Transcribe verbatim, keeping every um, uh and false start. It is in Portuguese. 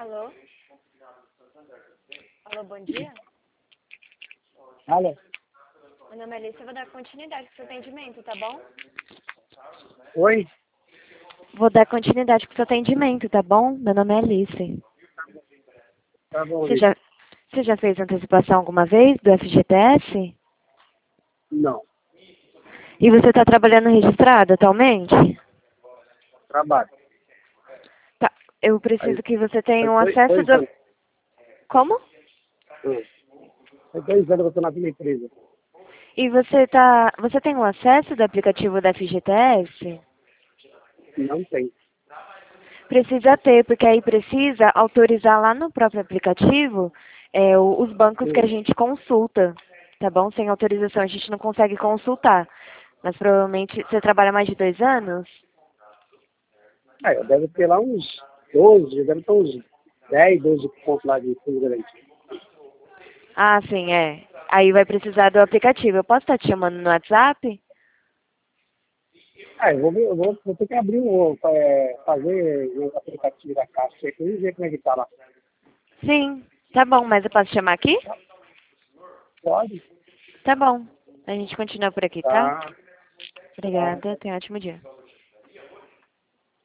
Alô? Alô, bom dia? Alô? Meu nome é Alice, eu vou dar continuidade com o seu atendimento, tá bom? Oi? Vou dar continuidade com o seu atendimento, tá bom? Meu nome é Alice. Tá bom, Você Alice. já, você já fez antecipação alguma vez do F G T S? Não, E você está trabalhando registrado atualmente? trabalho. Tá. Eu Aí, preciso que você tenha faz um dois, acesso dois do... anos. Como? Hum. Faz dois anos que eu tô na minha empresa. E você tá, você tem um acesso do aplicativo da F G T S? Não tem. Precisa ter, porque aí precisa autorizar lá no próprio aplicativo é, o- os bancos que a Hum. gente consulta, tá bom? Sem autorização a gente não consegue consultar. Mas provavelmente você trabalha mais de dois anos? Ah, eu deve ter lá uns doze, deve ter uns dez, doze pontos lá de fundo garantia. Ah, sim, é. Aí vai precisar do aplicativo. Eu posso estar te chamando no WhatsApp? Ah, eu vou, ver- eu vou, vou ter que abrir um, é, fazer o aplicativo da Caixa aqui e ver como é que tá lá. Sim, tá bom, mas eu posso chamar aqui? Pode? Tá bom. A gente continua por aqui, tá? Tá. Tá. Obrigada, tenha um ótimo dia.